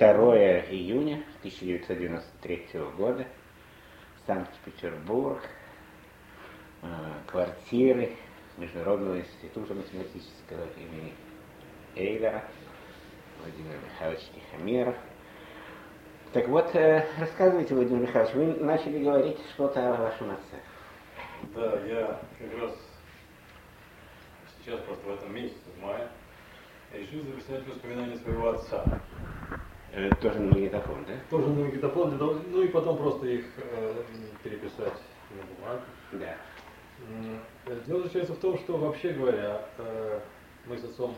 2 июня 1993 года, Санкт-Петербург, квартиры Международного института математического имени Эйлера, Владимир Михайлович Тихомиров. Так вот, рассказывайте, Владимир Михайлович, вы начали говорить что-то о вашем отце. Да, я как раз сейчас, просто в этом месяце, в мае, решил записать воспоминания своего отца. Тоже на магнитофон, да? Тоже на магнитофон, ну и потом просто их переписать на бумагу. Да. Дело заключается в том, что, вообще говоря, мы с отцом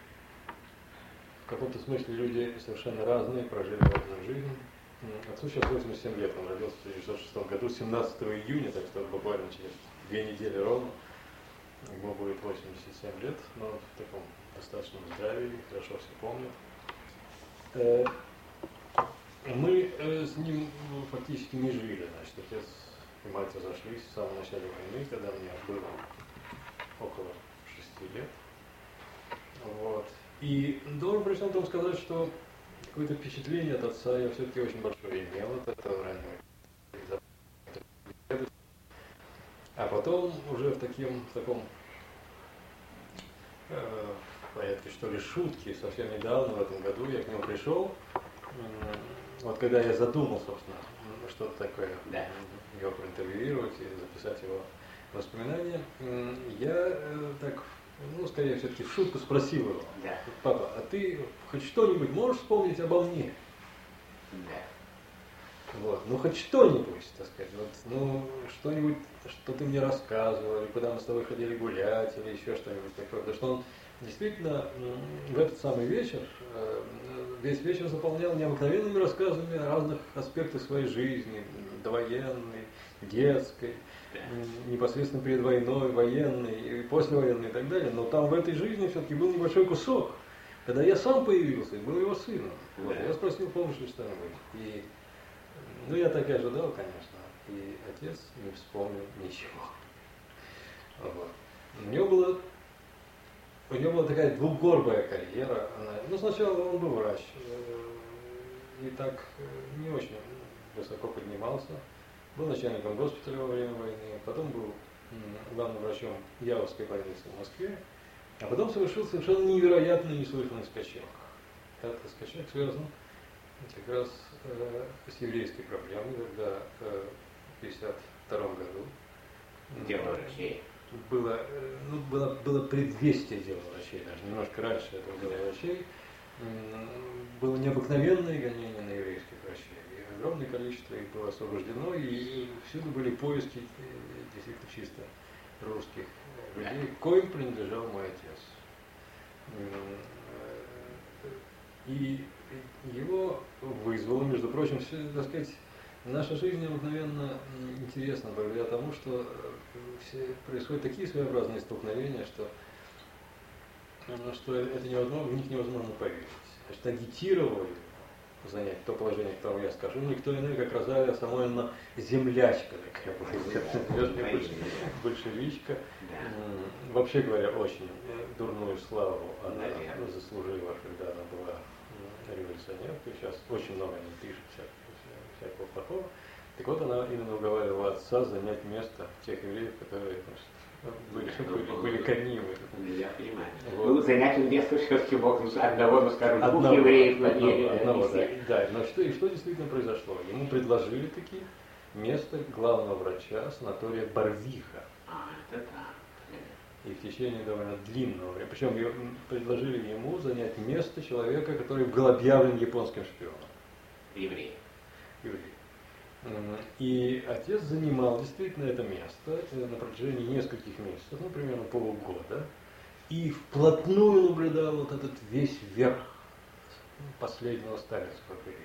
в каком-то смысле люди совершенно разные, прожили разную жизнь. Отцу сейчас 87 лет, он родился в 1906 году, 17 июня, так что буквально через 2 недели ровно. Ему будет 87 лет, но в таком достаточном здравии, хорошо все помнят. Мы с ним фактически не жили, значит, отец и мать разошлись в самом начале войны, когда мне было около 6 лет. Вот. И должен при всем том сказать, что какое-то впечатление от отца я все-таки очень большое имел от этого раннего. А потом уже в таком порядке, что ли, шутки, совсем недавно, в этом году, я к нему пришел, вот когда я задумал, собственно, что-то такое, да, его проинтервьюировать и записать его воспоминания, я так, скорее все-таки в шутку спросил его: да. Папа, а ты хоть что-нибудь можешь вспомнить обо мне? Да. Вот, хоть что-нибудь, так сказать, что-нибудь, что ты мне рассказывал, или куда мы с тобой ходили гулять, или еще что-нибудь такое. Потому что он действительно в этот самый вечер, весь вечер заполнял необыкновенными рассказами о разных аспектах своей жизни, довоенной, детской, непосредственно перед войной, военной, и послевоенной и так далее. Но там в этой жизни все-таки был небольшой кусок, когда я сам появился и был его сыном. Вот, я спросил, помнишь ли что-нибудь? И я так и ожидал, конечно, и отец не вспомнил ничего. Вот. У него была такая двугорбая карьера. Сначала он был врач, и так не очень высоко поднимался. Был начальником госпиталя во время войны, потом был главным врачом Яровской больницы в Москве, а потом совершил совершенно невероятный, неслыханный скачок. Этот скачок связан как раз с еврейской проблемой, когда в 1952 году Дело врачей. Было предвестие дела врачей, даже немножко раньше этого дела врачей. Было необыкновенное гонение на еврейских врачей. И огромное количество их было освобождено, и всюду были поиски действительно чисто русских людей, коим принадлежал мой отец. И его вызвало, между прочим, так сказать, наша жизнь необыкновенно интересна благодаря тому, что происходят такие своеобразные столкновения, что это невозможно, в них невозможно поверить. Значит, агитировал его занять то положение, к которому я скажу, никто иной, как Розалия Самойловна Землячка, такая была, большевичка. Вообще говоря, очень дурную славу она заслужила, когда она была революционеркой. Сейчас очень много они пишут всякого плохого. Так вот, она именно уговаривала отца занять место тех евреев, которые, были гонимы. Я понимаю. Вот. Занять место все-таки мог одного, двух евреев. Одного, да. Но что действительно произошло? Ему предложили таки место главного врача санатория Барвиха. Это да. И в течение довольно длинного времени. Причем предложили ему занять место человека, который был объявлен японским шпионом. Еврей. И отец занимал действительно это место на протяжении нескольких месяцев, примерно полугода, и вплотную наблюдал вот этот весь верх последнего сталинского периода.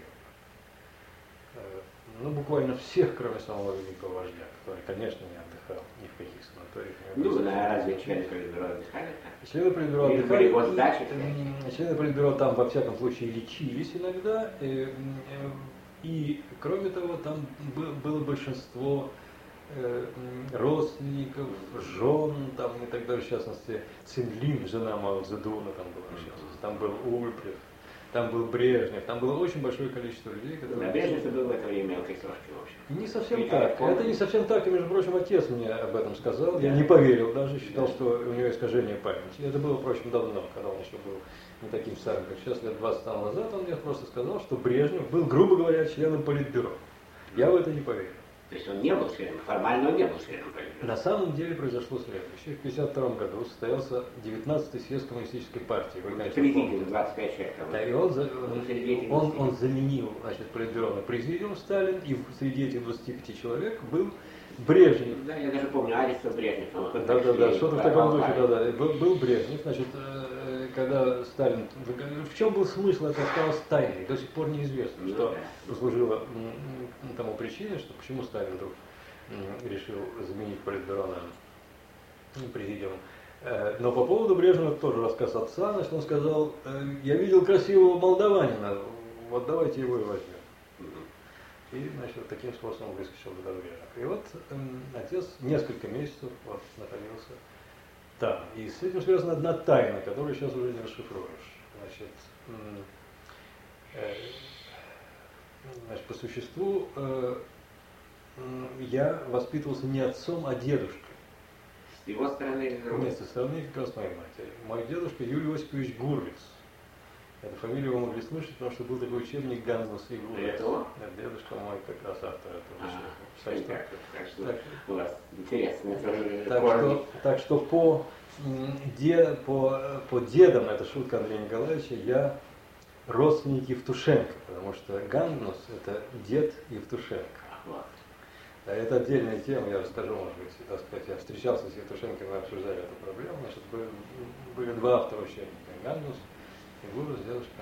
Буквально всех, кроме самого великого вождя, который, конечно, не отдыхал ни в каких санаториях. Разве члены Политбюро отдыхали? Члены Политбюро отдыхали. Члены Политбюро там, во всяком случае, лечились иногда. И, кроме того, там было большинство родственников, жен, там и так далее, в частности, Цинлин, жена Мао Цзэдуна, там была, в частности, там был Ульпрев, там был Брежнев, там было очень большое количество людей, которые... Да, Брежнев был в это время мелкой сошки, в общем. Не совсем И так. он- Это не совсем так, и, между прочим, отец мне об этом сказал. Я не поверил даже, считал, что у него искажение памяти. Это было, впрочем, давно, когда он еще был не таким старым, как сейчас, лет 20 тому назад. Он мне просто сказал, что Брежнев был, грубо говоря, членом Политбюро. Я в это не поверил. То есть он не был членом, формально он не был членом Политбюро. На самом деле произошло следующее. В 1952 году состоялся 19-й съезд коммунистической партии. Вы, конечно, Президиум, помните. 25 человек. Там. Да, и он заменил, значит, Политбюро на президиум Сталин, и среди этих 25 человек был Брежнев. Да, я даже помню Аристов Брежнев. Да, что-то в таком духе, да. Был Брежнев, значит, когда Сталин... В чем был смысл, это осталось тайной, до сих пор неизвестно, что послужило тому причиной, что почему Сталин вдруг решил заменить Политбюро на президиум. Но по поводу Брежнева тоже рассказ отца, значит, он сказал, я видел красивого молдаванина, вот давайте его и возьмем. И, значит, вот таким способом выскочил до Брежнев. И вот отец несколько месяцев вот, находился там. И с этим связана одна тайна, которую сейчас уже не расшифруешь. Значит, по существу я воспитывался не отцом, а дедушкой. С его стороны или с другой? Нет, со стороны как раз моей матери. Мой дедушка Юрий Осипович Гурвиц. Эту фамилию вы могли слышать, потому что был такой учебник Ганнус и Гурвиц. Это он? Да, дедушка мой как раз автор этого учебника. Так что у вас интересно. Так что по дедам, это шутка Андрея Николаевича, я родственник Евтушенко, потому что Ганнус это дед Евтушенко. А это отдельная тема, я расскажу, может быть, так сказать, я встречался с Евтушенко, мы обсуждали эту проблему, значит, были два автора учебника, Ганнус и Гурвиц, дедушка,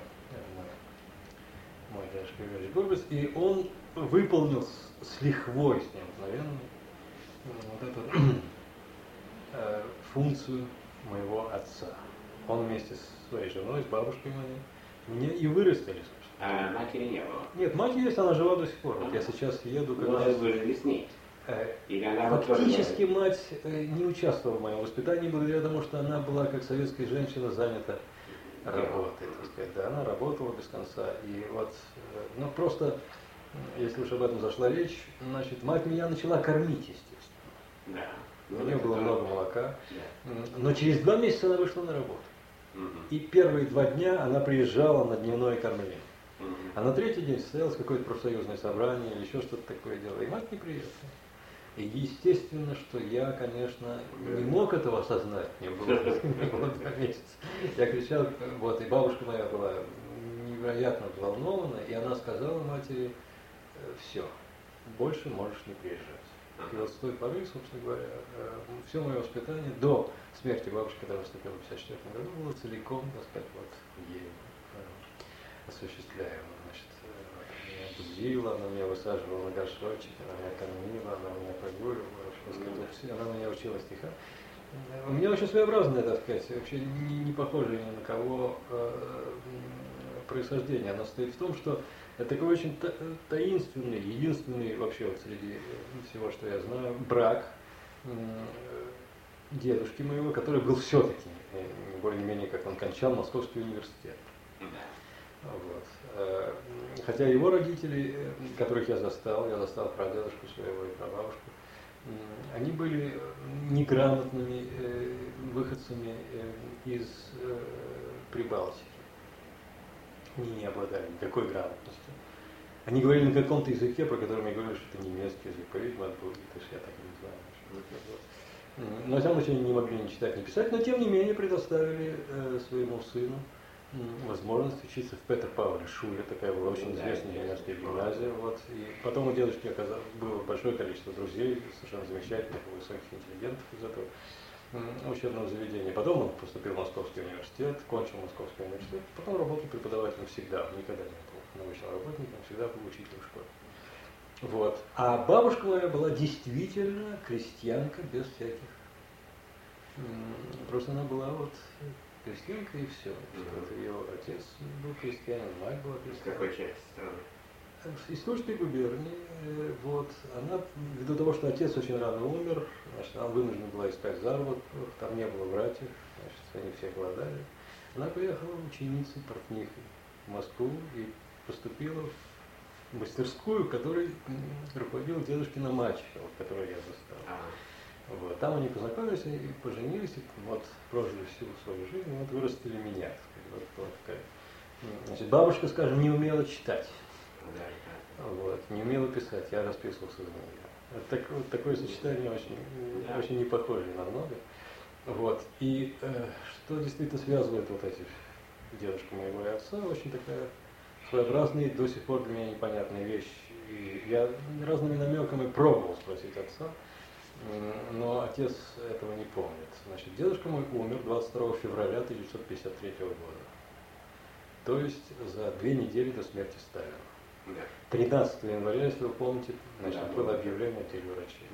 мой дедушка Юрий Гурвиц, и он выполнил с лихвой, с необыкновенной, вот эту функцию моего отца. Он вместе с своей женой, с бабушкой моей, меня и вырастили, собственно. А матери не было? Нет, мать есть, она жива до сих пор. Вот я сейчас еду, когда... раз... вы жили с ней? Или она Фактически мать не участвовала в моем воспитании, благодаря тому, что она была, как советская женщина, занята работой. Так сказать. Да, она работала без конца. И вот, ну просто, если уж об этом зашла речь, значит, мать меня начала кормить, естественно. Да. У нее было много молока. Да. Но через 2 месяца она вышла на работу. И первые 2 дня она приезжала на дневное кормление. А на 3-й день состоялось какое-то профсоюзное собрание или еще что-то такое дело. И мать не приехала. И естественно, что я, конечно, не мог этого осознать. Мне было 2 месяца. Я кричал, вот, и бабушка моя была невероятно взволнована, и она сказала матери, все, больше можешь не приезжать. И вот с той поры, собственно говоря, все мое воспитание до смерти бабушки, которая наступила в 1954 году, было целиком, так сказать, вот ею осуществляемо. Значит, меня будила, она меня высаживала на горшочек, она меня кормила, она меня прогуливала, она меня учила стихам. У меня очень своеобразное, так сказать, вообще не похожее ни на кого происхождение. Оно стоит в том, что это такой очень таинственный, единственный вообще вот среди всего, что я знаю, брак дедушки моего, который был все-таки, более-менее, как он кончал Московский университет. Вот. Хотя его родители, которых я застал прадедушку своего и прабабушку, они были неграмотными выходцами из Прибалтики. Они не обладали никакой грамотностью. Они говорили на каком-то языке, про который мне говорили, что это немецкий язык. По-видимому, это был литыш, я так и не знаю. Но, во всяком случае, они не могли ни читать, ни писать, но, тем не менее, предоставили своему сыну возможность учиться в Петер-Пауле шуле, такая была очень известная немецкая гимназия. Вот. И потом у дедушки было большое количество друзей, совершенно замечательных, высоких интеллигентов из этого учебного заведения. Потом он поступил в Московский университет, кончил Московский университет, потом работал преподавателем всегда, никогда не был научным работником, всегда был учителем в школе. Вот. А бабушка моя была действительно крестьянка без всяких. Просто она была вот крестьянка и все. Ее отец был крестьянин, мать была крестьянка. Какой часть страны? Из Тульской губернии. Вот. Она, ввиду того, что отец очень рано умер, значит, она вынуждена была искать заработок, там не было братьев, значит, они все голодали. Она поехала ученицей, портнихой в Москву и поступила в мастерскую, которой руководил дедушкина мачеха, которую я застал. Вот. Там они познакомились и поженились, и вот прожили всю свою жизнь, и вот вырастили меня. Вот такая. Значит, бабушка, скажем, не умела читать, вот, не умела писать, я расписывался за нее. Вот такое сочетание очень не похоже на много. Вот. И что действительно связывает вот эти дедушку моего и отца, очень такая своеобразная, до сих пор для меня непонятная вещь. И я разными намеками пробовал спросить отца, но отец этого не помнит. Значит, дедушка мой умер 22 февраля 1953 года. То есть за 2 недели до смерти Сталина. 13 января, если вы помните, значит, было объявление о теле врачей.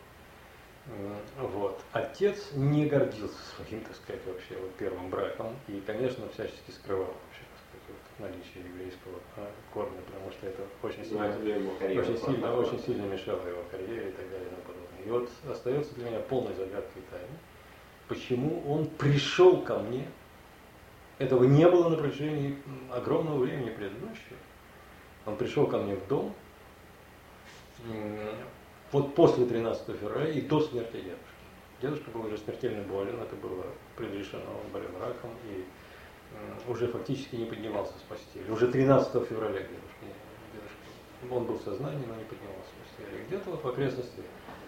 Вот. Отец не гордился своим, так сказать, вообще вот первым браком и, конечно, всячески скрывал вообще, так сказать, вот, наличие еврейского корня, потому что это очень сильно мешало его карьере и так далее и тому подобное. И вот остается для меня полной загадкой тайны, почему он пришел ко мне. Этого не было на протяжении огромного времени предыдущего. Он пришел ко мне в дом вот после 13 февраля и до смерти дедушки. Дедушка был уже смертельно болен, это было предрешено, он болел раком и уже фактически не поднимался с постели. Уже 13 февраля дедушка, он был в сознании, но не поднимался с постели. Где-то вот в окрестности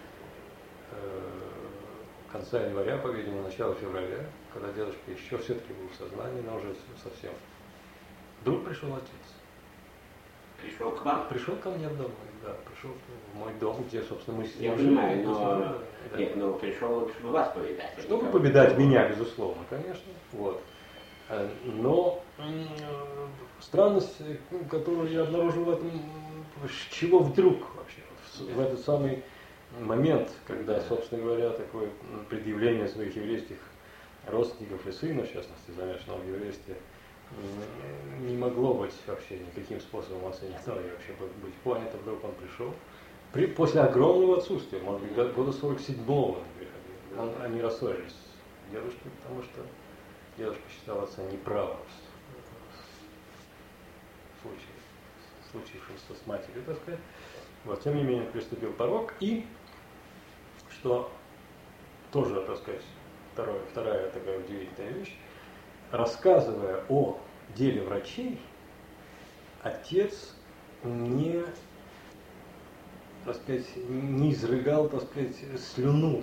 конца января, по-видимому, начала февраля, когда дедушка еще все-таки был в сознании, но уже совсем. Вдруг пришел отец. Пришел к вам? Пришел ко мне домой, да, пришел в мой дом, где, собственно, мы с ним жили. Я понимаю, но пришел, чтобы вас повидать. Чтобы повидать меня, безусловно, конечно. Вот. Но странность, которую я обнаружил в этом, с чего вдруг вообще, в этот самый момент, когда, собственно говоря, такое предъявление своих еврейских родственников и сына, в частности, замешанного в еврействе, не могло быть вообще никаким способом оценено и вообще быть понято, вдруг он пришел. После огромного отсутствия, может быть, года 47-го, они рассорились с дедушкой, потому что дедушка считал отца неправым в случившемся с матерью, так сказать. Вот, тем не менее, приступил порог, и, что тоже, так сказать, вторая такая удивительная вещь, рассказывая о деле врачей, отец не, так сказать, не изрыгал, так сказать, слюну,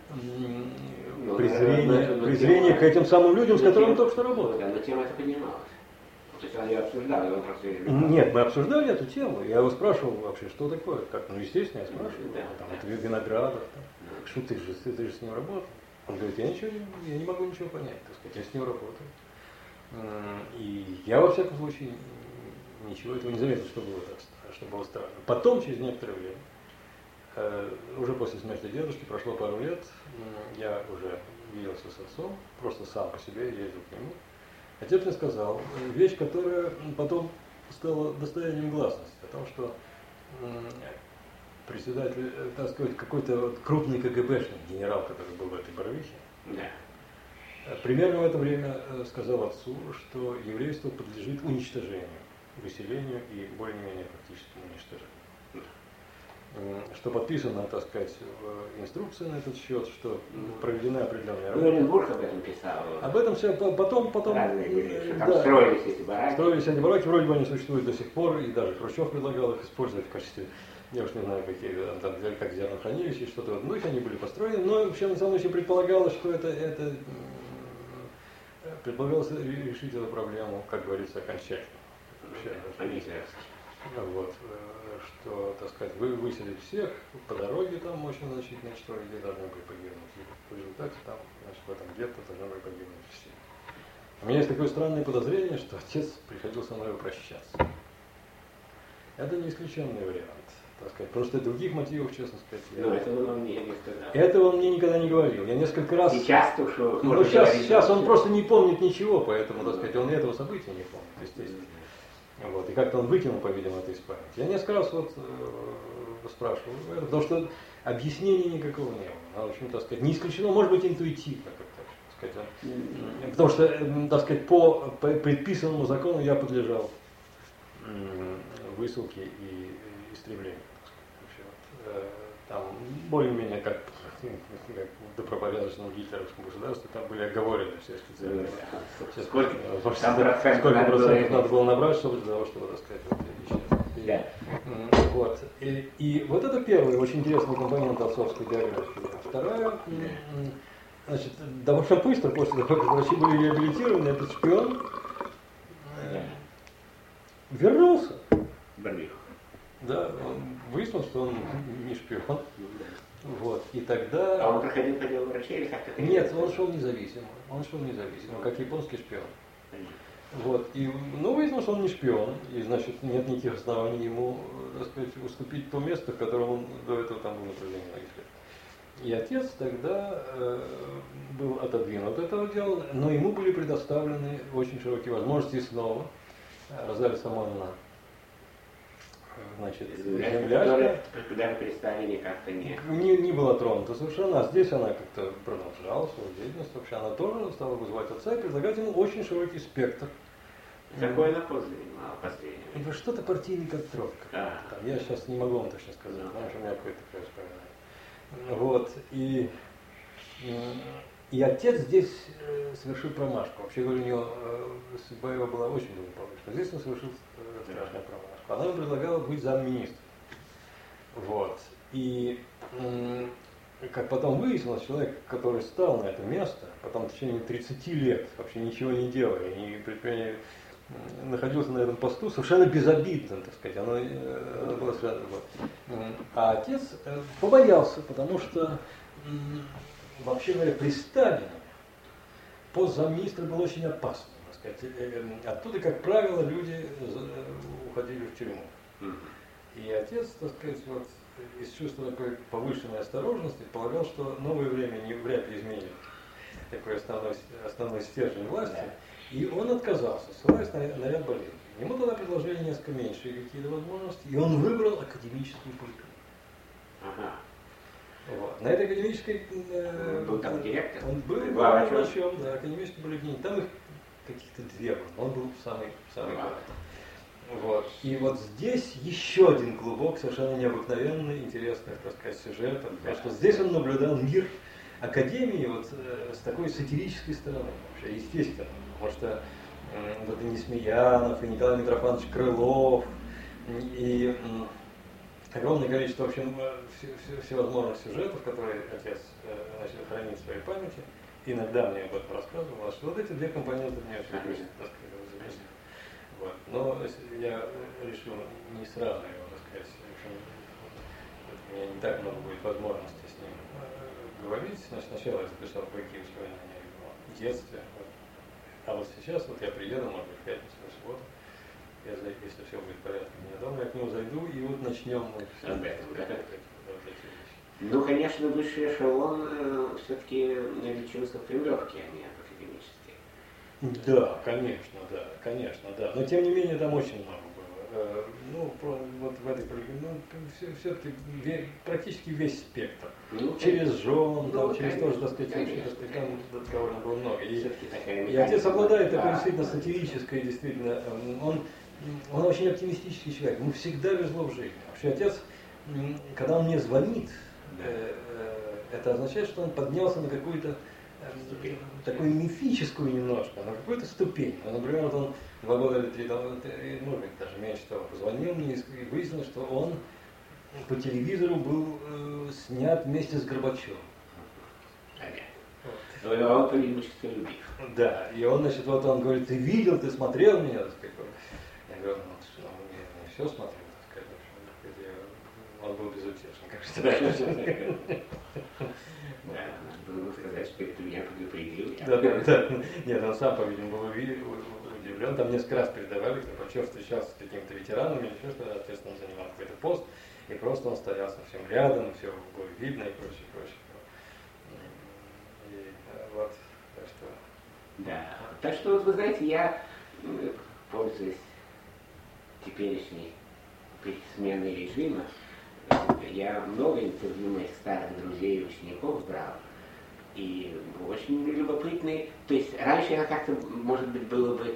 презрение к этим самым людям, с которыми он только что работал. Но тема это поднималась. То есть они обсуждали, он просто... Нет, мы обсуждали эту тему. Я его спрашивал вообще, что такое. Как? Ну, естественно, я спрашивал. Там, это Виноградов. Что ты же с ним работал? Он говорит, я не могу ничего понять, так сказать, я с ним работаю. И я, во всяком случае, ничего этого не заметил, что было странно. Потом, через некоторое время, уже после смерти дедушки, прошло пару лет, я уже виделся с отцом, просто сам по себе ездил к нему. Отец мне сказал вещь, которая потом стала достоянием гласности, о том, что председатель, так сказать, какой-то вот крупный КГБшник, генерал, который был в этой Боровихе, примерно в это время сказал отцу, что еврейство подлежит уничтожению, выселению и более-менее фактическому уничтожению. Что подписано, так сказать, инструкция на этот счет, что проведена определенная работа. Оренбург об этом писал. Об этом все потом были, там строились эти бараки. Строились эти бараки, вроде бы они существуют до сих пор, и даже Хрущев предлагал их использовать в качестве, я уж не знаю, какие там, как зернохранилища, что-то, ну, их они были построены, но вообще на самом деле предполагалось, что это предполагалось решить эту проблему, как говорится, окончательно. Вот, что, так сказать, вы выселили всех, по дороге там очень значительное число людей должны были погибнуть. И в результате там, значит, в этом гетто должны были погибнуть все. У меня есть такое странное подозрение, что отец приходил со мной прощаться. Это не исключенный вариант, так сказать. Просто других мотивов, честно сказать, но этого он мне не сказал. Этого он мне никогда не говорил. Я несколько раз... Сейчас-то что... Ну, сейчас он просто не помнит ничего, поэтому, так сказать, он и этого события не помнит, естественно. Вот, и как-то он выкинул, по-видимому, это из памяти. Я несколько раз вот спрашивал, потому что объяснений никакого не было. В общем, так сказать, не исключено, может быть, интуитивно как-то сказать. Потому что, так сказать, по предписанному закону я подлежал высылке и истреблению. Там более-менее как в добропорядочном гитлеровском государстве, там были оговорены все специальные. Сколько процентов надо было набрать, чтобы для того, чтобы, так сказать, исчезнуть. Вот. И вот это первый очень интересный компонент отцовской биографии. Вторая, значит, довольно быстро после того, как врачи были реабилитированы, этот шпион вернулся. Да, выяснилось, что он не шпион. Вот. И тогда... А он проходил по делу врачей или как-то? Нет, он шел независимо. Как японский шпион. Вот. И, выяснилось, что он не шпион. И, значит, нет никаких оснований ему, так сказать, уступить то место, в котором он до этого там был на протяжении многих лет. И отец тогда был отодвинут от этого дела, но ему были предоставлены очень широкие возможности и снова. Розалия Самоновна, значит, землячка, Куда переставили, как-то не была тронута совершенно, а здесь она как-то продолжала свою деятельность. Вообще она тоже стала вызывать отца и предлагать ему очень широкий спектр. Какой она поза занимала последнее? Что-то партийный контроль. Я сейчас не могу вам точно сказать, потому что у меня какое-то такое воспоминание. Вот. И отец здесь совершил промашку. Вообще говоря, у него судьба его была очень благополучна. Здесь он совершил страшную промашку. Она ему предлагала быть замминистром. Вот. И как потом выяснилось, человек, который стал на это место, потом в течение 30 лет вообще ничего не делая, находился на этом посту совершенно безобидным, так сказать. Оно было связано. А отец побоялся, потому что, вообще говоря, при Сталине пост замминистра был очень опасным. Так сказать. Оттуда, как правило, люди уходили в тюрьму. И отец, так сказать, вот, из чувства такой повышенной осторожности полагал, что новое время вряд ли изменит такой основной стержень власти. И он отказался, ссылаясь на ряд болезней. Ему тогда предложили несколько меньшие какие-то возможности, и он выбрал академическую поликлинику. Вот. На этой академической... был там директор? Он был врачом, да, академической поликлиники. Там их каких-то две было, он был самый главный. Вот. И вот здесь еще один клубок совершенно необыкновенный, интересный, так сказать, сюжет. Потому что здесь он наблюдал мир академии вот с такой сатирической стороны. Вообще, естественно. Потому что вот и Несмеянов, и Николай Митрофанович Крылов, и огромное количество, в общем, всевозможных сюжетов, которые отец начал хранить в своей памяти. Иногда мне об этом рассказывал, что вот эти две компоненты мне очень заметны. Вот. Но я решил не сразу его, так сказать, в общем, у меня не так много будет возможности с ним говорить. Значит, сначала я записал кое-какие воспоминания о его детстве. Вот. А вот сейчас вот я приеду, может быть, в пятницу или в субботу, если все будет в порядке у меня дома, я к нему зайду и вот начнем мы об этом. Ну, конечно, высший эшелон все-таки лечился в Кремлевке, а не академически. Да, конечно, да. Но тем не менее там очень много было. Вот в этой все-таки практически весь спектр. Через жен, через тоже, так сказать, там довольно было много. И отец обладает такой действительно сатирической, действительно, он очень оптимистический человек, ему всегда везло в жизни. Вообще отец, когда он мне звонит, это означает, что он поднялся на какую-то такую мифическую немножко, на какую-то ступень. Например, вот он 2 года или 3, может быть, даже меньше того, позвонил мне и выяснил, что он по телевизору был снят вместе с Горбачевым. Но он политически любил. Да, и он, значит, вот он говорит, ты видел, ты смотрел меня, так сказать. Я говорю, я все смотрел, так сказать. Он был безутешен, кажется. Да, было сказать, что это меня предупредил. Да. Нет, он сам, по-видимому, был удивлен. Там несколько раз передавали, Горбачев встречался с какими-то ветеранами, или еще что-то, соответственно, он занимал какой-то пост, и просто он стоял совсем рядом, все было видно и прочее. И вот, так что... Да, так что, вы знаете, я, пользуясь теперешней сменой режима, я много интервью моих старых друзей и учеников брал. И очень любопытный. То есть раньше я как-то, может быть, было бы,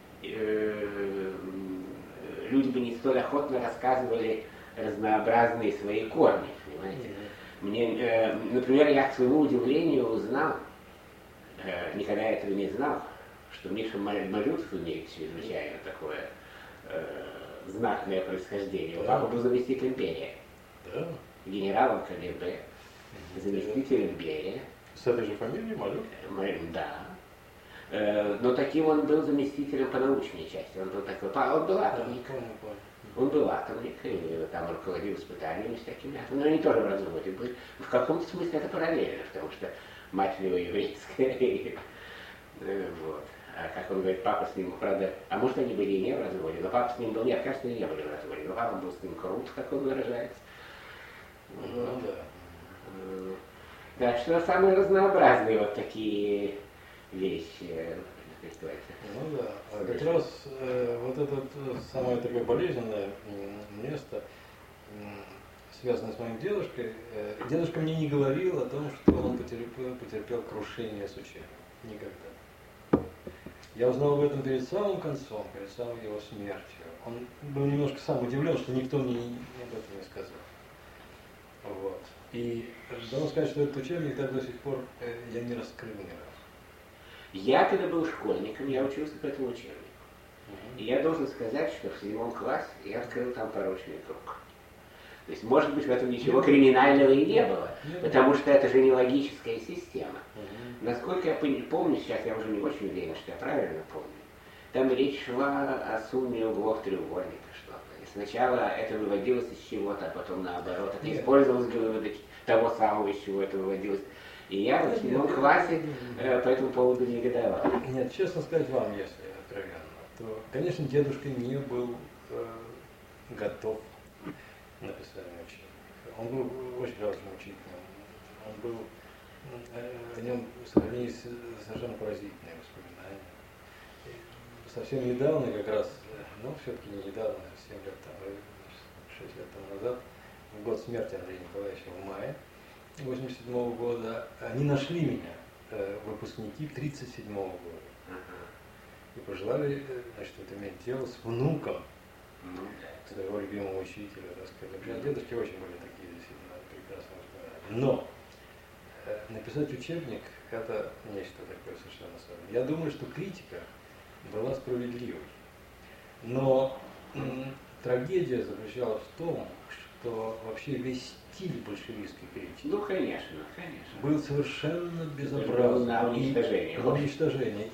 люди бы не столь охотно рассказывали разнообразные свои корни, понимаете. Мне, например, я к своему удивлению узнал, никогда этого не знал, что Миша Малюцкий имеет чрезвычайно такое знатное происхождение. Да. Папа был заместителем Берия, Да. генералом КГБ, заместителем Берия. С этой же фамилией Малюк? Да. Но таким он был заместителем по научной части. Он был такой, он был атомник. Понял. Он был атомник, и там руководил испытаниями всякими. Но они тоже в разводе были. В каком-то смысле это параллельно, потому что мать его еврейская. Вот. А как он говорит, папа с ним, правда, а может они были и не в разводе, но папа с ним был, нет, кажется, не были в разводе, но папа был с ним крут, как он выражается. Ну да. Так что самые разнообразные вот такие вещи. Ну да. А как раз вот это самое такое болезненное место, связанное с моим дедушкой. Дедушка мне не говорил о том, что он потерпел крушение с учением. Никогда. Я узнал об этом перед самым концом, перед самой его смертью. Он был немножко сам удивлен, что никто мне об этом не сказал. Вот. И должен сказать, что этот учебник так до сих пор я не раскрыл ни разу. Я когда был школьником, я учился по этому учебнику. И я должен сказать, что в 7 классе я открыл там порочный круг. То есть, может быть, в этом ничего криминального и не было, потому что это же не логическая система. Насколько я помню, сейчас я уже не очень уверен, что я правильно помню, там речь шла о сумме углов треугольника что-то. И сначала это выводилось из чего-то, а потом наоборот. Это использовалось для вывода того самого, из чего это выводилось. И я в 7 классе по этому поводу негодовал. Нет, честно сказать вам, если откровенно, то, конечно, дедушка не был готов к написанию учебника. Он был очень хорошим учителем. Он был, о нем сохранились совершенно поразительные воспоминания. И совсем недавно, как раз, ну, все-таки не недавно, 7 лет тому, 6 лет тому назад, в год смерти Андрея Николаевича в мае 1987 года, они нашли меня, выпускники 1937 года, и пожелали, значит, вот иметь дело с внуком своего любимого учителя, так сказать. Для дедушки очень были такие действительно прекрасные воспоминания. Но написать учебник – это нечто такое совершенно особенное. Я думаю, что критика была справедливой. Но трагедия заключалась в том, что вообще весь стиль большевистской критики Ну, конечно, конечно. был совершенно Был безобразным. на уничтожение. На уничтожение.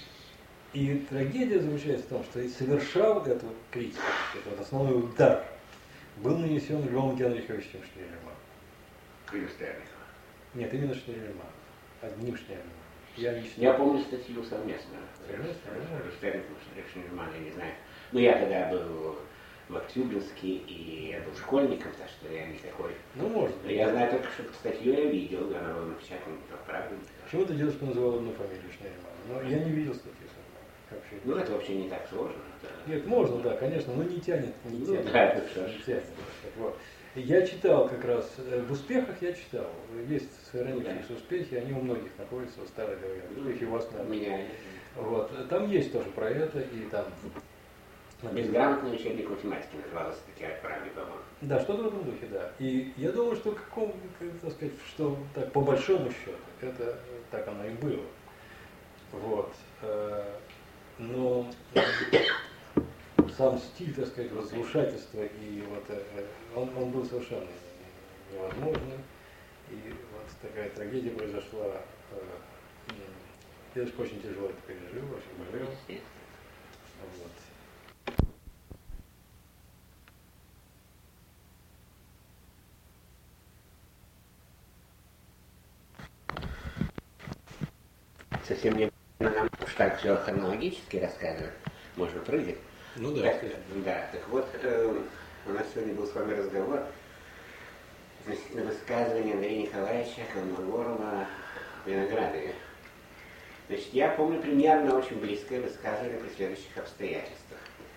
И трагедия заключается в том, что совершал эту критику, этот основной удар, был нанесен Львом Генриховичем Шнейдерманом. Крюстерных. Нет, именно Шнейдерманом. Одним Шнейдерманом. Я помню статью совместно. Крюстерных, Шнейдермана, я не знаю. Но я тогда был в Октябрьске, и я был школьником, так что я не такой. Ну, может быть. Я знаю только, что статью я видел, она была напечатана в правде. Почему-то дедушка называл одну фамилию Шнейдермана, но я не видел статью. Ну, это вообще не так сложно. Нет, можно, да, конечно, но не тянет. Да, это что ж. Не тянет. Вот. Я читал как раз, в успехах я читал. Есть сохранившиеся успехи, они у многих находятся, в старых успехи у вас, У меня Вот. Там есть тоже про это, и там... безграмотный учебник математики называлась статья в правде, по-моему. Да, что-то в этом духе, да. И я думаю, что так сказать, что так, по большому счету, это так оно и было. Вот. Но сам стиль, так сказать, разрушательства, и вот он был совершенно невозможным. И вот такая трагедия произошла. Дедушка очень тяжело это пережил, очень болел. Вот. Совсем не нам уж так все хронологически рассказывать. Можно прыгать. Ну да, так, да, так вот, у нас сегодня был с вами разговор относительно высказывания Андрея Николаевича Колмогорова в Виноградове. Значит, я помню примерно очень близкое высказывание при следующих обстоятельствах.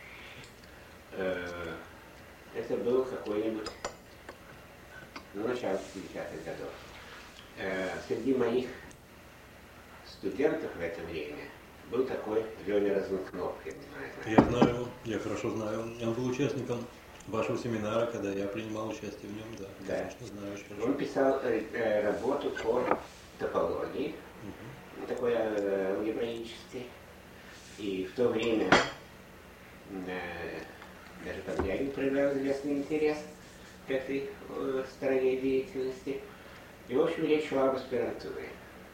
Это было какой-нибудь, начало 50-х годов. Среди моих студентов в это время был такой Леня Разумкнов, я не знаю. Я знаю, я хорошо знаю. Он был участником вашего семинара, когда я принимал участие в нем, да. Да. Конечно, знаю очень хорошо. Он писал работу по топологии, такой алгебраический. И в то время даже Подгярин проявлял известный интерес к этой стороне деятельности. И, в общем, речь шла об аспирантуре.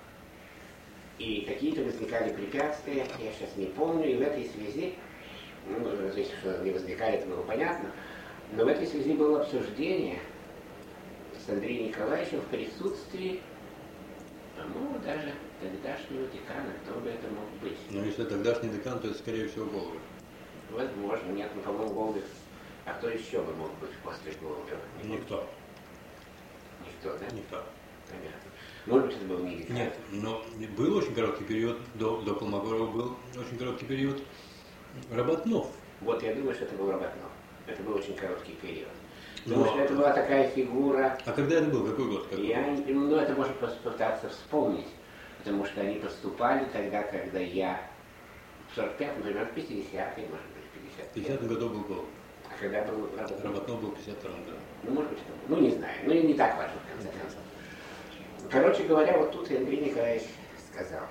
И какие-то возникали препятствия, я сейчас не помню, и в этой связи, здесь что не возникали, это было понятно, но в этой связи было обсуждение с Андреем Николаевичем в присутствии, по-моему, даже тогдашнего декана, кто бы это мог быть. Но если тогдашний декан, то это, скорее всего, Голубев. Возможно, нет, ну, по-моему, Голубев. А кто еще бы мог быть после Голубева? Никто. Никто, да? Никто. Понятно. Может быть, это был не декан. Нет, но был очень короткий период, до Колмогорова был очень короткий период Работнов. Вот, я думаю, что это был Работнов. Это был очень короткий период. Потому что это была такая фигура. А когда это был? Какой год? Ну, это можно попытаться вспомнить. Потому что они поступали тогда, когда я в 45-м, например, в 50-й, может быть, в 55-м. В 50-м году был Голубев. А когда был Работнов? Работнов был в 52-м году. Ну, может быть, ну, не знаю. Ну, и не так важно, в конце концов. Короче говоря, вот тут Андрей Николаевич сказал,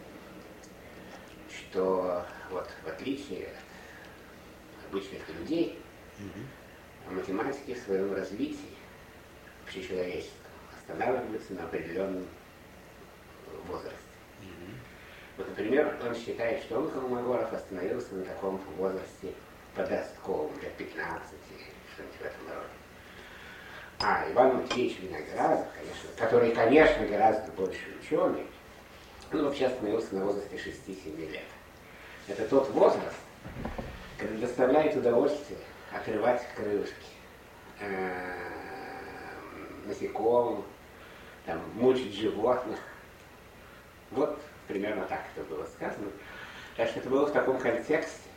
что вот в отличие от обычных людей, математики в своем развитии общечеловеческом останавливаются на определенном возрасте. Вот, например, он считает, что он, Колмогоров, остановился на таком возрасте подростковом, лет 15, что-нибудь в этом роде. А Иван Матвеевич Виноградов, конечно, который, конечно, гораздо больше ученый, он вообще остановился на возрасте 6-7 лет. Это тот возраст, когда доставляет удовольствие отрывать крылышки насекомым, там, мучить животных. Вот примерно так это было сказано. Так что это было в таком контексте,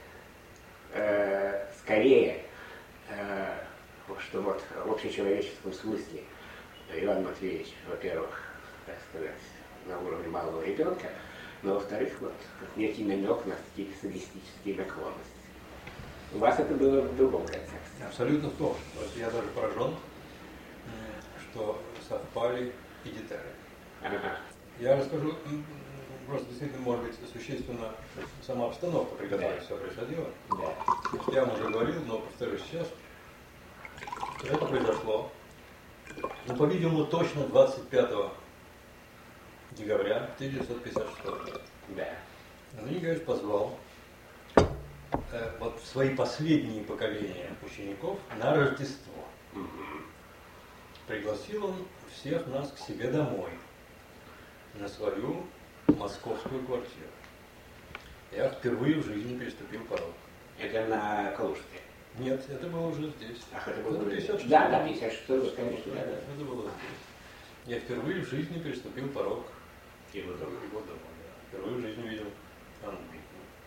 скорее, что вот в общечеловеческом смысле Иван Матвеевич, во-первых, так сказать, на уровне малого ребенка, но во-вторых, вот некий намек на какие-то садистические наклонности. У вас это было в другом контексте. Абсолютно в том. Я даже поражен, что совпали и детали. Ага. Я расскажу, просто действительно, может быть, существенно сама обстановка, при которой все происходило. Да. Я вам уже говорил, но повторюсь сейчас. Это произошло, ну, по-видимому, точно 25 декабря 1956 года. Да. Андрей Николаевич позвал вот свои последние поколения учеников на Рождество. Пригласил он всех нас к себе домой, на свою московскую квартиру. Я впервые в жизни переступил порог. Это на Калужской. Нет, это было уже здесь. Ах, это было уже 56. Да, 56, конечно, да. Это было здесь. Я впервые в жизни переступил порог Его дома. Да. Впервые в жизни видел Анну.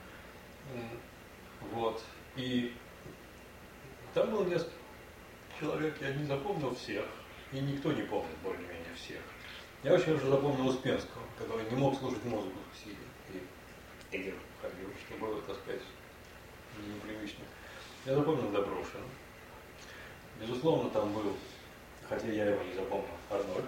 Вот. И там было несколько человек, я не запомнил всех, и никто не помнит более-менее всех. Я очень хорошо запомнил Успенского, который не мог слушать музыку сидя. И ходил, что было, так сказать, непривычно. Я запомнил Добрушина. Безусловно, там был, хотя я его не запомнил, Арнольд.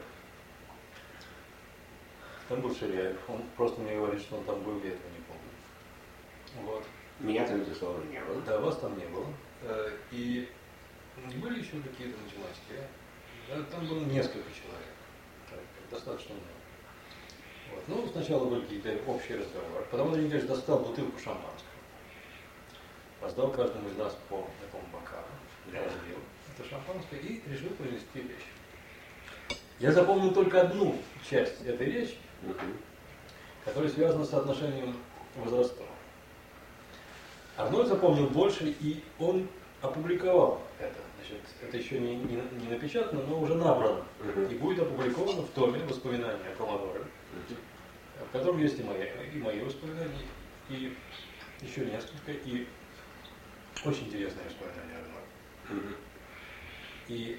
Там был Ширяев. Он просто мне говорит, что он там был, я этого не помню. Вот. Меня там, безусловно, не было. Да, вас там не было. И были еще какие-то математики. Да, там было несколько человек. Достаточно много. Вот. Ну, сначала были какие-то общие разговоры. Потом он, конечно, достал бутылку шампанского. Раздал каждому из нас по такому бокалу. Разбил это шампанское и решил произнести речь. Я запомнил только одну часть этой речи, которая связана с соотношением возрастов. Арнольд запомнил больше, и он опубликовал это. Значит, это еще не напечатано, но уже набрано. И будет опубликовано в томе «Воспоминания о Колмогорове», в котором есть и мои воспоминания, и еще несколько, и очень интересные воспоминания Арнольда. И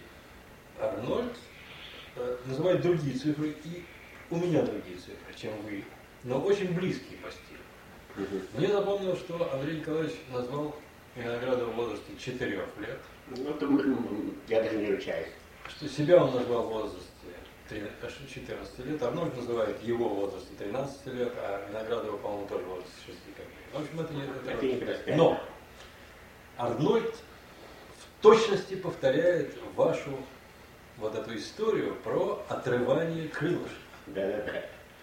Арнольд называет другие цифры, и у меня другие цифры, чем вы но очень близкие по стилю. Мне запомнилось, что Андрей Николаевич назвал Виноградова в возрасте 4 лет. Ну, то я даже не ручаюсь. Что себя он назвал в возрасте 14 лет, Арнольд называет его в возрасте 13 лет, а Виноградова, по-моему, тоже в возрасте 6 лет. В общем, это не принципиально. Но Арнольд в точности повторяет вашу вот эту историю про отрывание крылышек. Да.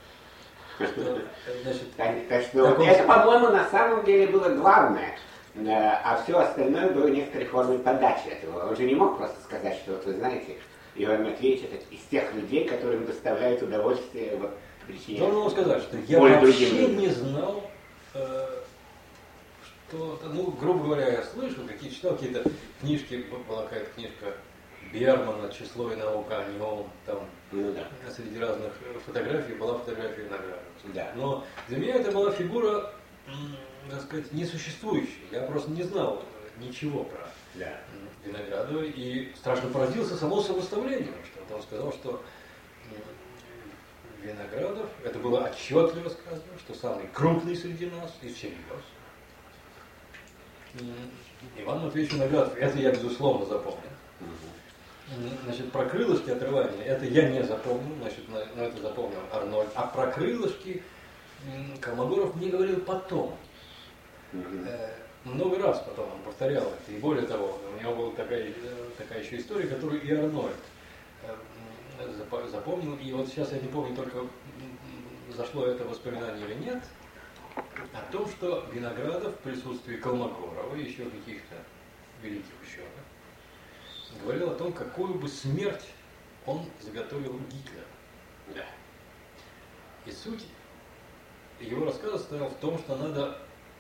Значит, Так что это, по-моему, на самом деле было главное. А все остальное было некоторой формой подачи этого. Он же не мог просто сказать, что вот вы знаете, Иван Матвеевич это из тех людей, которым доставляет удовольствие вот, причинять. Должен вам сказать, что я вообще не знал, что, ну, грубо говоря, я слышал, читал какие-то книжки, была какая-то книжка Бермана «Число и наука», о нем там среди разных фотографий была фотография Виноградова. Да. Но для меня это была фигура, так сказать, несуществующая. Я просто не знал ничего про Виноградова и страшно поразился само сопоставлением, что он сказал, что Виноградов, это было отчетливо сказано, что самый крупный среди нас и всерьез. Иван Матвеевич Виноградов, это я безусловно запомнил. Значит, про крылышки отрывания, это я не запомнил, значит, но это запомнил Арнольд. А про крылышки Колмогоров мне говорил потом. Много раз потом он повторял это. И более того, у него была такая еще история, которую и Арнольд запомнил. И вот сейчас я не помню, только зашло это воспоминание или нет, о том, что Виноградов в присутствии Колмогорова и еще каких-то великих ученых говорил о том, какую бы смерть он заготовил Гитлеру. Да. И суть его рассказа состояла в том, что надо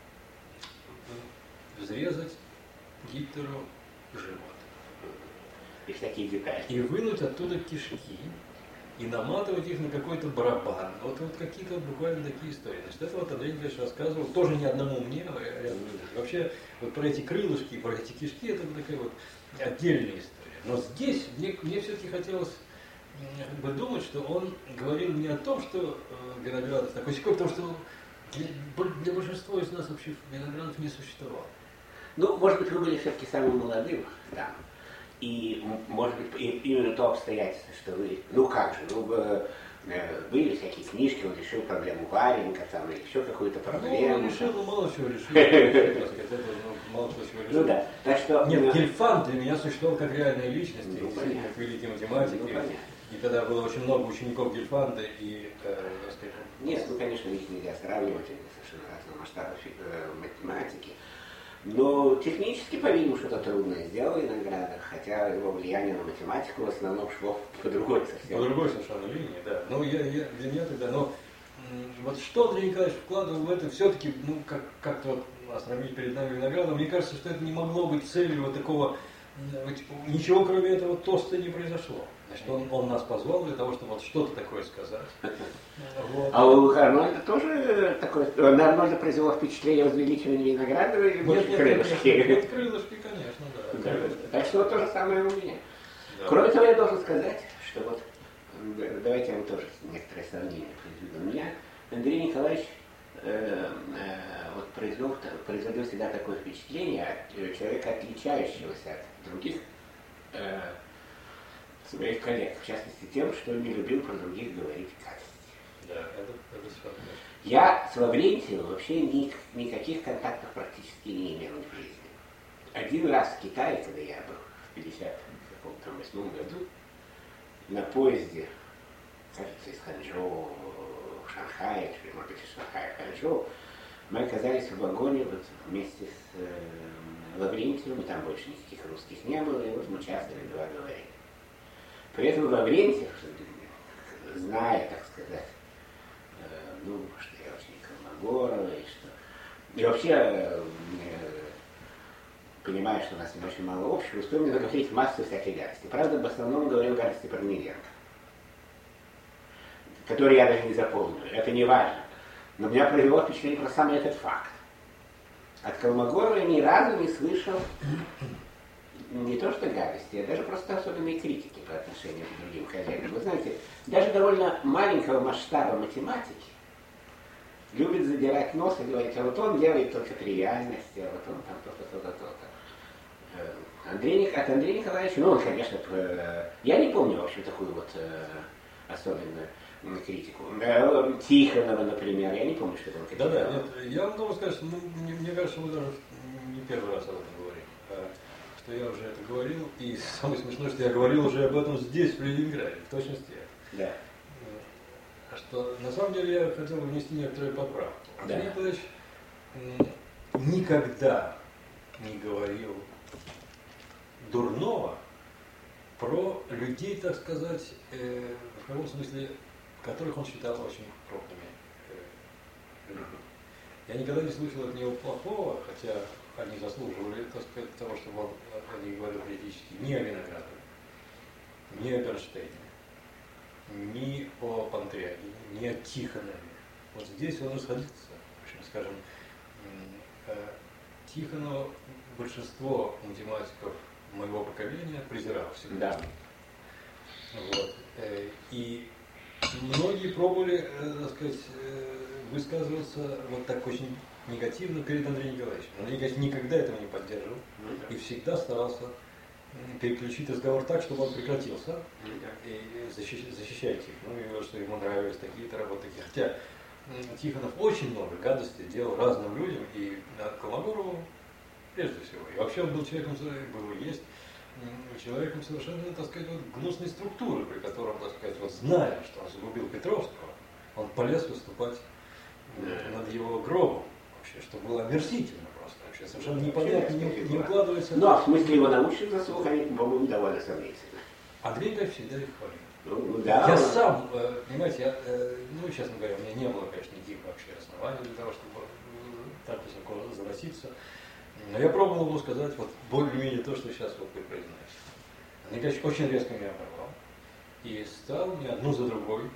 взрезать Гитлеру живот. И всякие детали. И вынуть оттуда кишки, и наматывать их на какой-то барабан. Вот какие-то буквально такие истории. Значит, это вот Андрей Николаевич рассказывал, тоже не одному мне, а рядом. Вообще, вот про эти крылышки, про эти кишки, это такая вот отдельная история. Но здесь мне все-таки хотелось бы думать, что он говорил не о том, что Виноградов такой секой, потому что для большинства из нас вообще Виноградов не существовал. Ну, может быть, вы были все-таки самым молодым там. И, может быть, именно то обстоятельство, что вы, ну как же, были всякие книжки, он решил проблему Варенька, там, или еще какую-то проблему. Ну, решил, мало чего решил. Мало чего решил. Ну да, так что... Нет, Гельфанд для меня существовал как реальная личность, как великий математик. И тогда было очень много учеников Гельфанда и, так сказать... Нет, ну, конечно, их нельзя сравнивать, они совершенно разного масштаба математики. Но технически, по-видимому, что-то трудное сделал Виноградов, хотя его влияние на математику в основном шло по другой совсем. По другой совершенно линии, да. Но для меня тогда, вот что Андрей Николаевич вкладывал в это, все-таки, ну, как-то вот остановить перед нами Виноградова, мне кажется, что это не могло быть целью вот такого, ничего кроме этого тоста не произошло. Значит, он нас позвал для того, чтобы вот что-то такое сказать. Вот. А у Арнольда тоже такое, на Арнольда произвело впечатление возвеличивания Виноградова или больше крылышки? Нет, крылышки, конечно, да. Так что вот то же самое у меня. Да. Кроме того, я должен сказать, что вот, давайте я вам тоже некоторые сравнения произведу. У меня Андрей Николаевич вот производил всегда такое впечатление от человека, отличающегося от других своих коллег, в частности тем, что не любил про других говорить гадости. Да, это совершенно. Я с Лаврентьевым вообще никаких контактов практически не имел в жизни. Один раз в Китае, когда я был в 1958 году, на поезде, кажется, из Ханчжоу в Шанхай, или, может быть, из Шанхая в Ханчжоу, мы оказались в вагоне вот, вместе с Лаврентьевым, и там больше никаких русских не было, и вот мы часто два говорили. При этом Лаврентьев, зная, так сказать, что я ученик Колмогорова, и вообще, понимая, что у нас не очень мало общего, успел мне наговорить массу всяких гадостей. Правда, в основном говорил гадости про Неленко, которые я даже не запомнил. Это не важно. Но меня произвело впечатление про самый этот факт. От Колмогорова я ни разу не слышал не то что гадости, а даже просто особенной критики по отношению к другим коллегам. Вы знаете, даже довольно маленького масштаба математики любит задирать нос и говорить, а вот он делает только тривиальности, а вот он там то-то, то-то, то-то. От Андрея Николаевича, ну он, конечно, я не помню, в общем, такую вот особенную критику. Тихонова, например, я не помню, что там критиковал. Да, нет, я вам должен сказать, что мне кажется, мы даже не первый раз об этом говорим. Что я уже это говорил, и самое смешное, что я говорил уже об этом здесь, в Ленинграде, в точности. Да. Что на самом деле я хотел бы внести некоторые поправки. Да. Андрей Николаевич никогда не говорил дурного про людей, так сказать, в каком смысле, которых он считал очень крупными людьми. Я никогда не слышал от него плохого, хотя они заслуживали, так сказать, того, чтобы он о них говорил критически, ни о Виноградове, ни о Бернштейне, ни о Пантрягине, ни о Тихонове. Вот здесь он расходится. В общем, скажем, Тихонова большинство математиков моего поколения презирал всегда. Да. Вот. И многие пробовали, так сказать, высказываться вот так очень негативно перед Андреем Николаевичем. Андрей Николаевич никогда этого не поддерживал и всегда старался переключить разговор так, чтобы он прекратился и защищать их. Ну, и что ему нравились такие-то работы. Хотя Тихонов очень много гадостей делал разным людям, и Колмогорову прежде всего. И вообще он был человеком, был и есть человеком совершенно, так сказать, вот, гнусной структуры, при котором, так сказать, вот, зная, что он загубил Петровского, он полез выступать над его гробом, вообще, что было омерзительно просто, вообще, совершенно непонятно, не укладывается. Ну, а в смысле его научных заслуг, они, по-моему, довольно сомнительны. Андрей Николаевич всегда их хвалил. Ну, да. Я сам, понимаете, ну, честно говоря, у меня не было, конечно, никаких вообще оснований для того, чтобы так высоко заноситься. Но я пробовал ему сказать вот более-менее то, что сейчас вот вы произносите. Андрей Николаевич очень резко меня оборвал. И стал мне одну за другой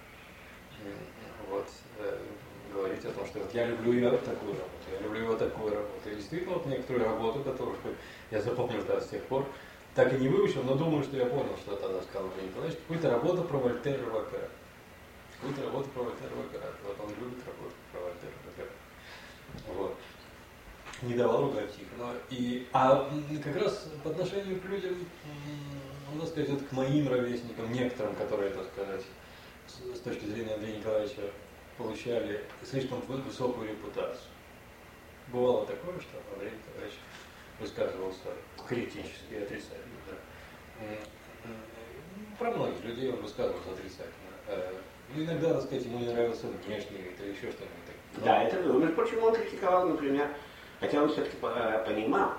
вот, говорить о том, что вот я люблю ее такую работу, я люблю его такую работу. И действительно, вот некоторую работу, которую я запомнил с тех пор, так и не выучил, но думаю, что я понял, что тогда сказал Андрей Николаевич, какую-то работу про Вольтера в опере. Какую-то работу про Вольтера в опере. Вот он любит работу про Вольтера в опере. Вот. Не давал ругать Тихонова. А как раз по отношению к людям, надо сказать, вот к моим ровесникам, некоторым, которые, так сказать, с точки зрения Андрея Николаевича получали слишком высокую репутацию. Бывало такое, что Андрей Николаевич высказывался критически и отрицательно. Да. Про многих людей он высказывался отрицательно. Иногда, так сказать, ему не нравился внешний вид или еще что-нибудь. Да, это было. Между прочим, он критиковал, например, хотя он все-таки понимал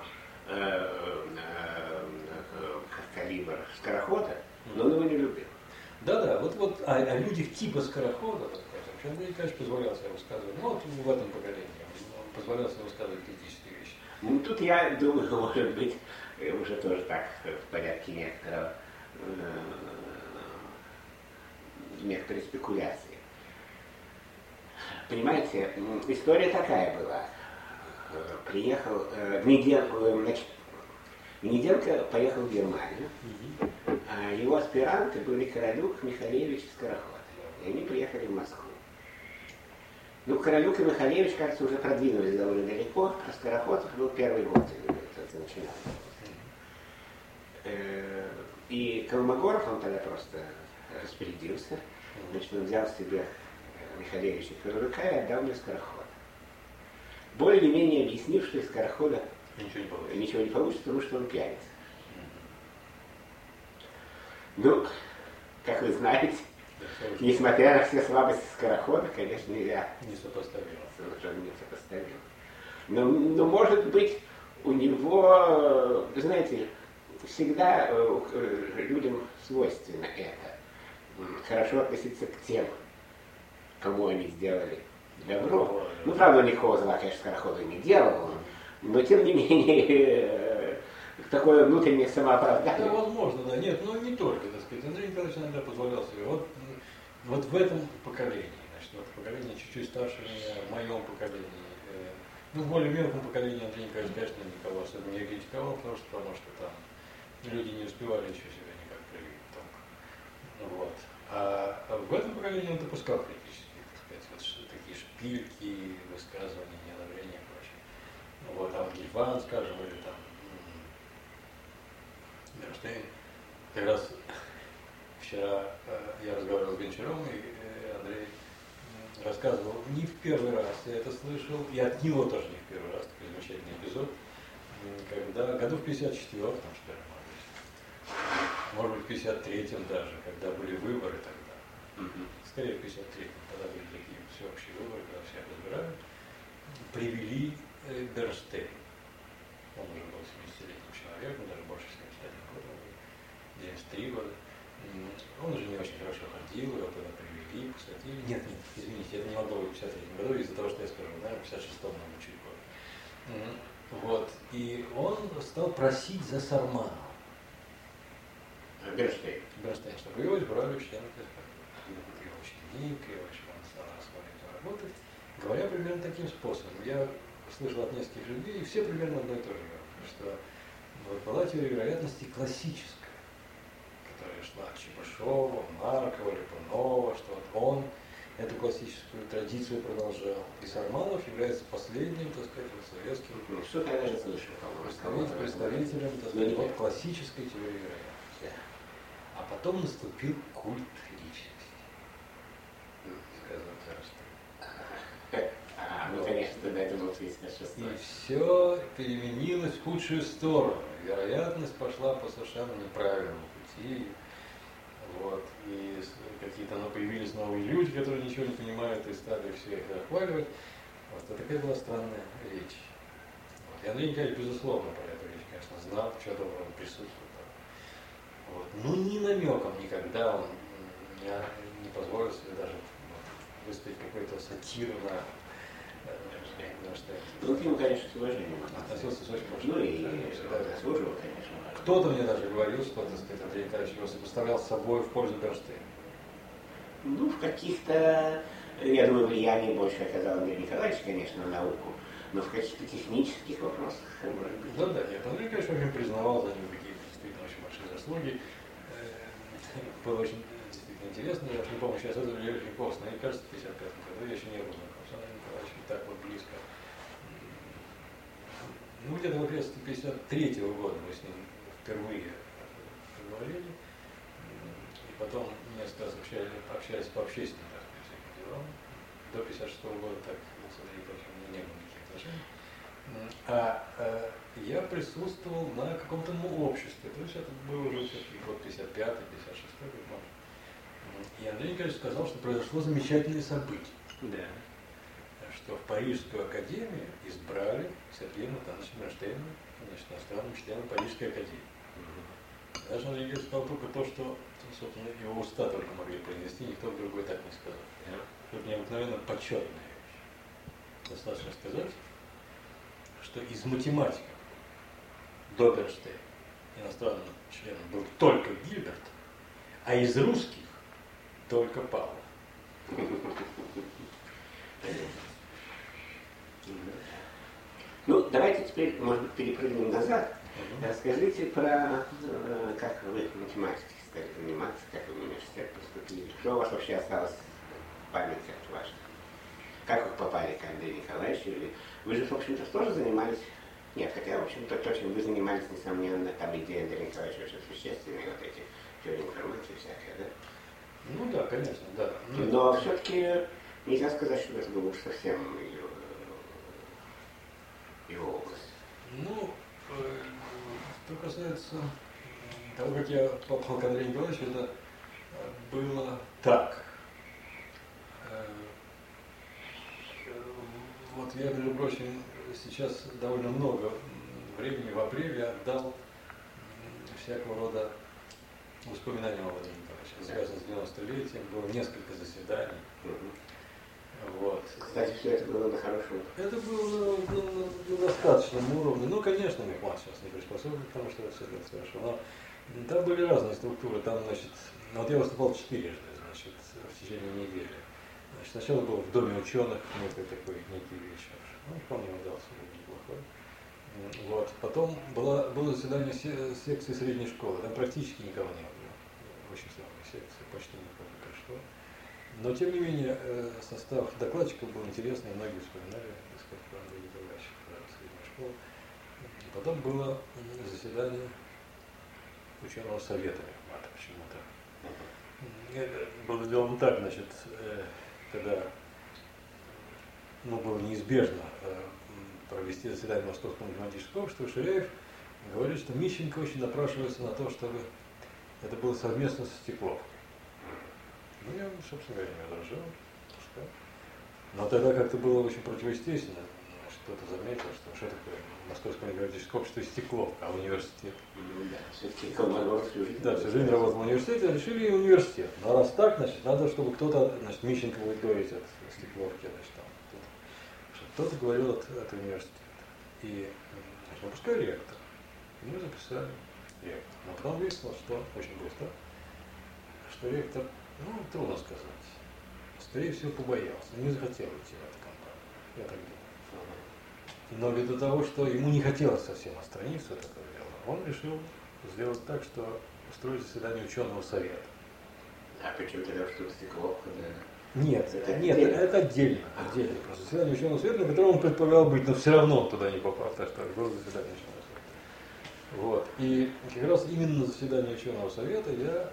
калибр Скорохода, но он его не любил. Да, вот о людях типа Скорохода, так скажем, Андрей Николаевич позволял себе высказывать, ну вот в этом поколении, он позволял себе высказывать критические вещи. Ну, тут я думаю, может быть, уже тоже так, в порядке некоторой спекуляции. Понимаете, история такая была. Приехал Гнеденко поехал в Германию, а его аспиранты были Королюк, Михалевич и Скороход. И они приехали в Москву. Ну, Королюк и Михалевич, кажется, уже продвинулись довольно далеко, а Скороход был первый год, это начинал. И Колмогоров, он тогда просто распорядился, значит, он взял себе Михалевича и Королюка и отдал мне Скорохода. Более-менее объяснив, что из Скорохода ничего не получится, потому что он пьяница. Ну, как вы знаете, несмотря на все слабости Скорохода, конечно, нельзя. Не сопоставимо. Совершенно не сопоставимо. Но, может быть, у него, знаете, всегда людям свойственно это. Хорошо относиться к тем, кому они сделали добро. Ну, правда, никакого зла, конечно, Скороходу не делал, но тем не менее такое внутреннее самооправдание. Это возможно, да. Нет, но не только, так сказать. Андрей Николаевич иногда позволял себе. Вот в этом поколении, значит, вот поколение чуть-чуть старше меня, в моем поколении, ну, в более мелком поколении Андрей Николаевич, конечно, никого особенно не критиковал, потому что там люди не успевали еще себя никак проявить. Вот. А в этом поколении он допускал критические, так сказать, вот такие шпильки, высказывания, неодобрения и прочее. Вот, а вот Гельфанд, скажем, или там Бернштейн, как раз вчера я разговаривал с Гончаром, и Андрей рассказывал не в первый раз, я это слышал, и от него тоже не в первый раз, такой замечательный эпизод, когда году в 54-м, что ли, может быть, в 53-м даже, когда были выборы тогда, скорее в 53-м, когда были такие всеобщие выборы, когда всех избирали, привели Бернштейна. Он уже был 70-летним человеком, даже больше 71 года, 93 года. Он уже не очень хорошо ходил, его туда привели, посадили. Нет, извините, это не могло быть в 53 году, из-за того, что я скажу, наверное, в 56-м, наверное, чуть позже. Вот. И он стал просить за Сарманова. Бернштейн. Бернштейн, чтобы его избрали в члены КСП. Его ученик, его очень он стал работать. Говоря примерно таким способом. Я слышал от нескольких людей, и все примерно одно и то же говорят, что вот была теория вероятности классическая, которая шла от Чебышева, Маркова, Липунова, что вот он эту классическую традицию продолжал. И Сарманов является последним, так сказать, советским Что-то я даже слышал, представителем, так сказать, вот классической теории вероятности. А потом наступил культ личности, сказал Бернштейн. Ну, конечно, тогда это был 56. И все переменилось в худшую сторону. Вероятность пошла по совершенно неправильному пути. Вот. И какие-то появились новые люди, которые ничего не понимают, и стали все их захваливать. Вот. А такая была странная речь. Вот. И Андрей Николаевич, безусловно, про эту речь, конечно, знал, что доброго он присутствовал. Вот. Ну, ни намеком никогда он не позволил себе даже выставить какой-то сатиру на Бернштейна. Ну, к нему, конечно, с уважением относился с очень большим уважением. Ну, и уважением. заслуживал, конечно. Кто-то мне даже говорил, что, так сказать, Андрей Николаевич его сопоставлял с собой в пользу Бернштейна. Ну, в каких-то, я думаю, влияние больше оказал Андрей Николаевич, конечно, на науку, но в каких-то технических вопросах, может быть. Да, нет, Андрей Николаевич, в общем, признавал за него какие-то действительно очень большие заслуги. Было очень действительно интересно, я уж не помню, сейчас это или очень поздно, мне кажется, в 55-м году я еще не был знаком с Андреем Николаевичем так вот близко. Ну, где-то в окрестности 53-го года мы с ним впервые поговорили. И потом несколько раз общались по общественным всяким делам. До 56-го года так, с Андреем Николаевичем не было никаких отношений. Я присутствовал на каком-то обществе, то есть это был уже все-таки год 55-й, 56-й год. И Андрей Николаевич сказал, что произошло замечательное событие. Да. Что в Парижскую академию избрали Сергея Натановича Бернштейна, значит, иностранным членом Парижской академии. Даже Андрей Николаевич сказал только то, что, собственно, его уста только могли произнести, никто другой так не сказал. Это необыкновенно почетная вещь. Достаточно сказать, что из математиков до Бернштейна иностранным членом был только Гильберт, а из русских только Павлов. Ну, давайте теперь, может быть, перепрыгнем назад. Расскажите про, как вы математикой стали заниматься, как вы в университет поступили. Что у вас вообще осталось в памяти от ваших? Как вы попали к Андрею Николаевичу? Вы же, в общем-то, тоже занимались... Нет, хотя, в общем-то, точно вы занимались, несомненно, там идея Андрея Николаевича очень существенные, вот эти теории информации всякие, да? Ну да, конечно, да. Но все-таки нельзя сказать, что это было уж совсем его область. Ну, что касается того, как я попал к Андрею Николаевичу, это было так. Вот я, между прочим, сейчас довольно много времени в апреле отдал всякого рода воспоминаниям об Андрея Николаевиче. Связано с 90-летием, было несколько заседаний. Вот. Кстати, все это было на хорошем. Это было на достаточном уровне. Ну, конечно, Мехмат сейчас не приспособлен, потому что это все делать хорошо. Но там были разные структуры. Там, значит, вот я выступал 4 раза, значит, в течение недели. Значит, сначала был в Доме ученых, некий такой некий вечер. Ну, вполне удался, был неплохой. Вот. Потом было заседание секции средней школы. Там практически никого не было. Очень слабая секция, почти никого не пришло. Но, тем не менее, состав докладчиков был интересный, многие вспоминали, так сказать, про Андрея Николаевича, про среднюю школу. Потом было заседание ученого совета Мехмата почему-то. Это было сделано так, значит, когда было неизбежно провести заседание Московского математического общества, Ширяев говорит, что Мищенко очень напрашивается на то, чтобы это было совместно со Стекловкой. Ну, я, собственно говоря, не возражал. Но тогда как-то было очень противоестественно. Кто-то заметил, что такое Московское математическое общество и Стекловка, а университет. Да, всю жизнь работал в университете, а решили и университет. Но раз так, значит, надо, чтобы кто-то, значит, Мищенко будет говорить от Стекловки, значит, там, чтобы кто-то говорил от университета. И, значит, пускай ректор. И мы записали ректор. Но потом выяснилось, что очень быстро, что ректор, трудно сказать, скорее всего, побоялся, не захотел идти в эту компанию. Я так думаю. Но ввиду того, что ему не хотелось совсем отстраниться от этого дела, он решил сделать так, что устроить заседание ученого совета. А почему тогда что Стекловка? Нет, это отдельно. Просто заседание ученого совета, на котором он предполагал быть, но все равно он туда не попал, так что было заседание ученого совета. Вот. И как раз именно на заседании ученого совета я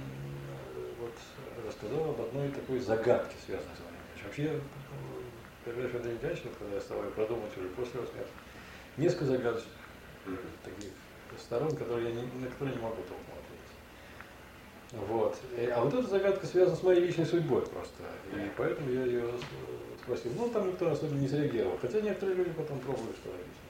рассказал об одной такой загадке, связанной с вами. Вообще, Передача Андрея Николаевича, когда я стал ее продумать уже после его смерти, несколько загадочных таких сторон, на которые я не могу толком ответить. Вот. А вот эта загадка связана с моей личной судьбой просто. И поэтому я ее спросил. Там никто особенно не среагировал. Хотя некоторые люди потом пробовали что-то объяснить.